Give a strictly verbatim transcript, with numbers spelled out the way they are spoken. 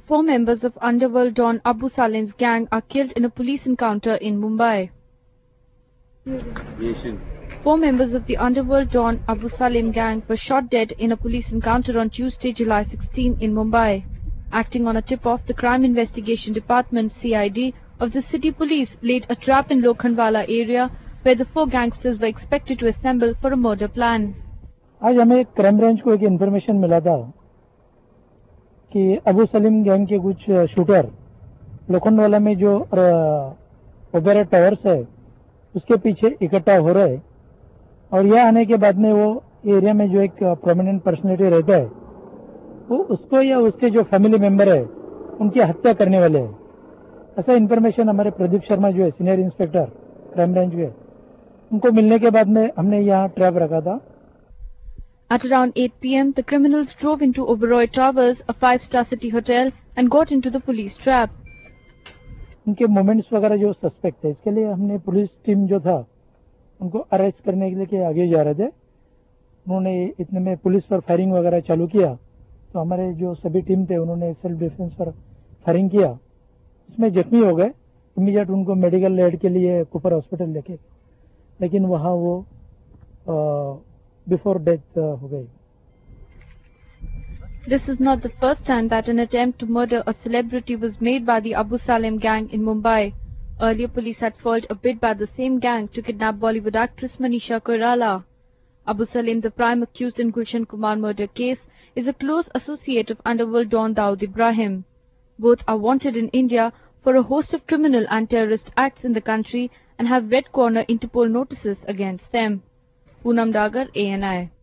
Four members of underworld don Abu Salim's gang are killed in a police encounter in Mumbai. Four members of the underworld don Abu Salim gang were shot dead in a police encounter on Tuesday, July sixteenth in Mumbai. Acting on a tip-off, the Crime Investigation Department (C I D) of the city police laid a trap in Lokhandwala area where the four gangsters were expected to assemble for a murder plan. आज हमें crime branch को एक information मिला था कि Abu Salim gang के कुछ shooter Lokhandwala में जो ओबेरा टावर्स है उसके पीछे इकट्ठा हो रहे हैं और यह आने के बाद में वो एरिया में जो एक प्रोमिनेंट पर्सनैलिटी रहता है वो उसको या उसके जो फैमिली मेंबर है उनकी हत्या करने वाले हैं। ऐसा इन्फॉर्मेशन हमारे प्रदीप शर्मा जो है सीनियर इंस्पेक्टर क्राइम ब्रांच के उनको मिलने के बाद में हमने यहाँ ट्रैप रखा था। At around eight p m, the criminals drove into Oberoi Towers, a five-star city hotel, and got into the police trap. उनके मोमेंट्स वगैरह जो सस्पेक्ट है इसके लिए हमने पुलिस टीम जो था उनको अरेस्ट करने के लिए आगे जा रहे थे। उन्होंने इतने में पुलिस पर फायरिंग वगैरह चालू किया तो हमारे जो सभी टीम थे उन्होंने सेल्फ डिफेंस पर फायरिंग किया, उसमें जख्मी हो गए। इमीडिएट उनको मेडिकल एड के लिए कुपर हॉस्पिटल लेके, लेकिन वहाँ वो बिफोर डेथ हो गई। This is not the first time that an attempt to murder a celebrity was made by the Abu Salim gang in Mumbai. Earlier, police had foiled a bid by the same gang to kidnap Bollywood actress Manisha Koirala. Abu Salim, the prime accused in Gulshan Kumar murder case, is a close associate of underworld don Dawood Ibrahim. Both are wanted in India for a host of criminal and terrorist acts in the country and have Red Corner Interpol notices against them. Poonam Dagar, A N I.